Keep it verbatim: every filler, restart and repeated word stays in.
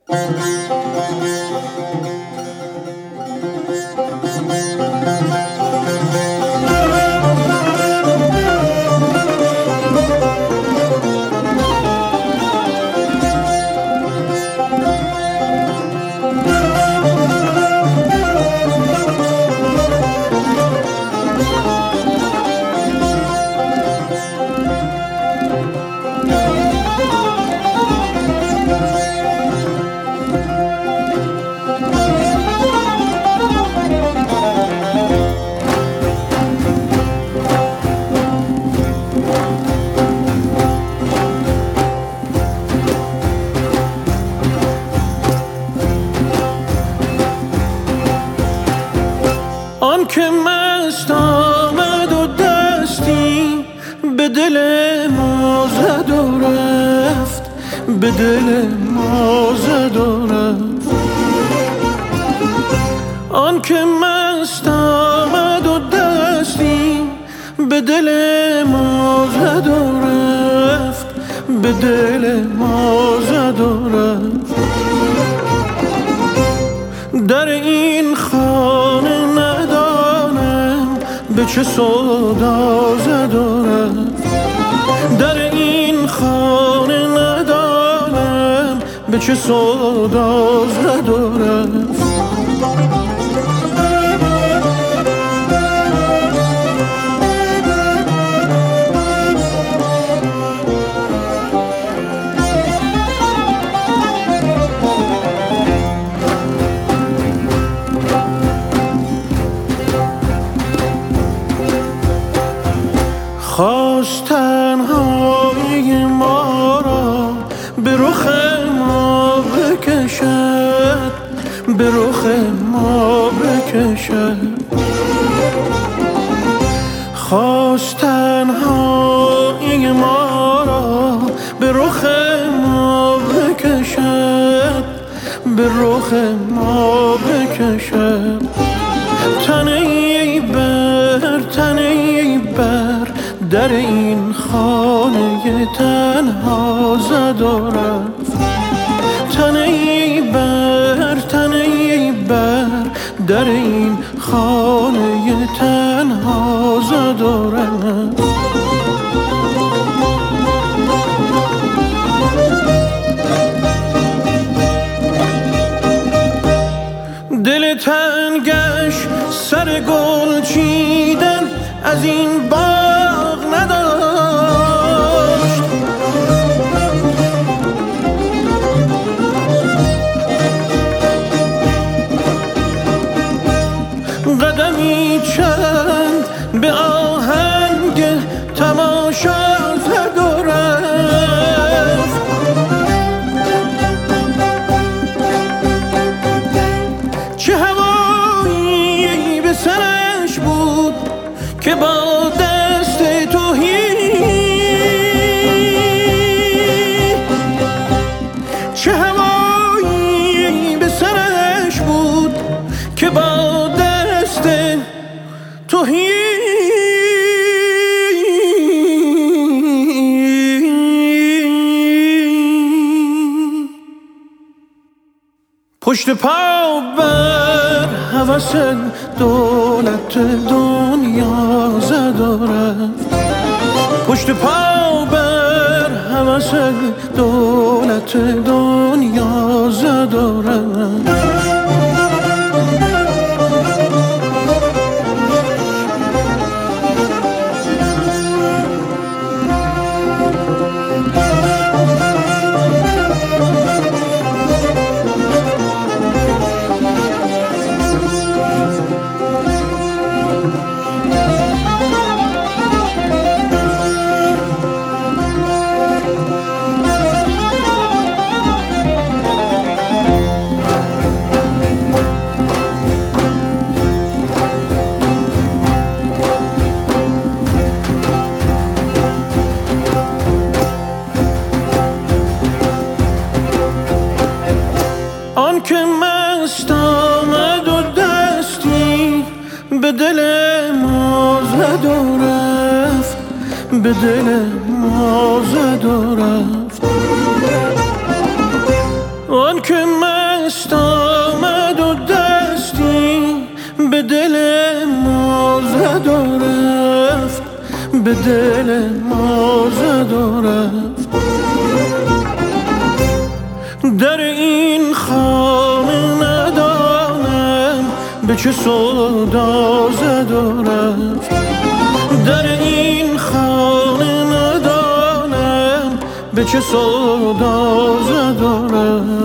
آن که مست آمد و دستی به دل ما زد و رفت، به دل ما زد و رفت. آن که مست آمد و دستی به دل ما زد و رفت، به دل ما زد و رفت. در این خانه ندانم به چه سودا زد و رفت، در این خانه ندانم به چه سودا زد و رفت. خواست تنهایی ما را به رخ ما بکشد، به رخ ما بکشد. خواست تنهایی ما را به رخ ما بکشد، به رخ ما بکشد. تنی بر تنی بر در این خانه تنها زد و رفت، تنی بر تنی بر در این خانه تنها زد و رفت. دل تنگش سر گل چیدن از این باغ نداشت، قدمی چند به آهنگ تماشا زد و رفت. چه هوایی به سرش بود که با دست تهی، چه هوایی به سرش بود که با دست تهی پشت پا بر هوس دولت دنیا زد و رفت، پشت پا بر هوس دولت دنیا زد و رفت. آن که مست آمد و دستی به دل ما زد و رفت، به دل ما زد و رفت. آن که به دل ما زد و رفت. در این خانه ندانم به چه سودا زد و رفت. در این خانه ندانم به چه سودا زد و رفت.